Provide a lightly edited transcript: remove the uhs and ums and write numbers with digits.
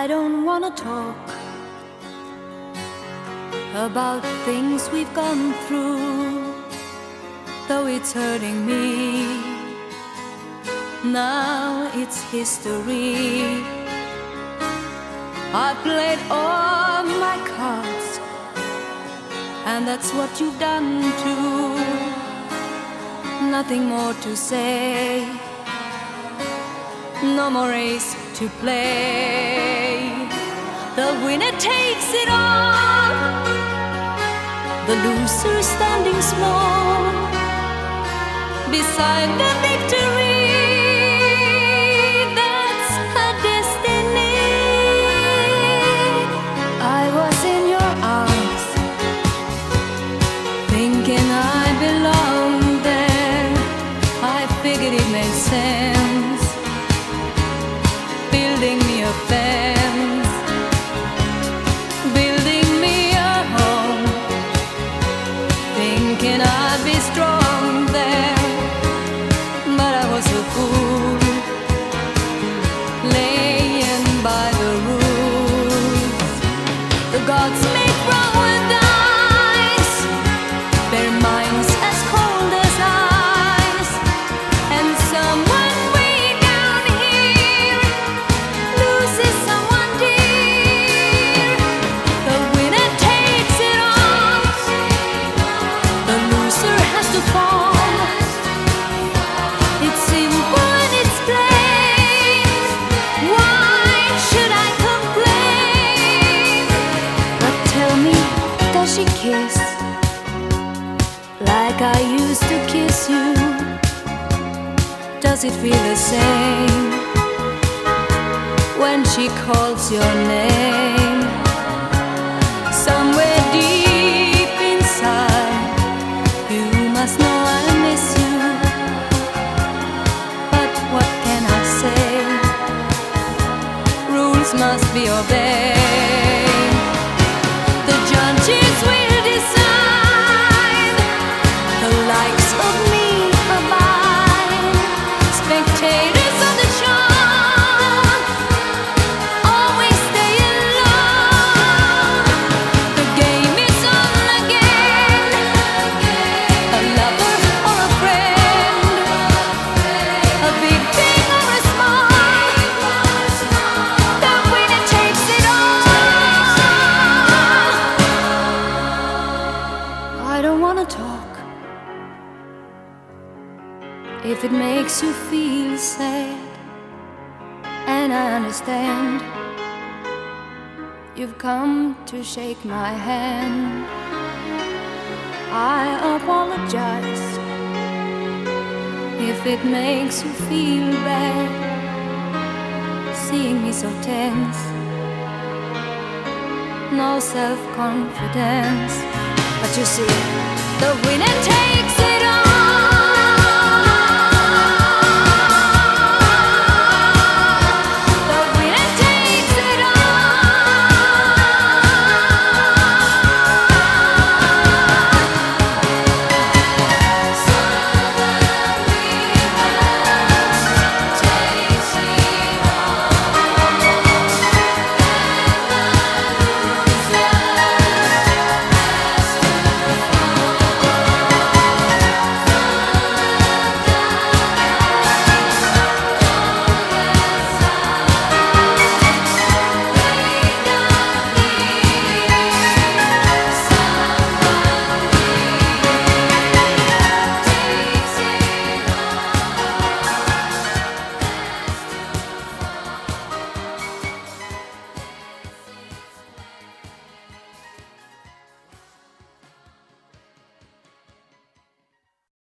don't wanna talk about things we've gone through, though it's hurting me. Now it's history. I played all my cards, and that's what you've done too. Nothing more to say, no more race to play. The winner takes it all, the loser standing small beside the victory. That's her destiny. I was in your arms, thinking I belonged there. I figured it made sense, building me a fence, building me a home, thinking I'd be strong there. But I was a fool, laying by the rules. The gods make wrong with eyes, their minds as cold as ice, and someone way down here loses someone dear. The winner takes it all, the loser has to fall. It's simple and it's plain. Why should I complain? But tell me, does she kiss like I used to kiss you? Does it feel the same when she calls your name? Somewhere deep inside, you must know I miss you. But what can I say? Rules must be obeyed. The judges will decide, the likes of me abide. Spectators of the show always stay alone. The game is on again, a lover or a friend, a big thing or a small, the winner takes it all. I don't wanna talk if it makes you feel sad, and I understand. You've come to shake my hand. I apologize if it makes you feel bad, seeing me so tense, no self-confidence. But you see, the winner takes it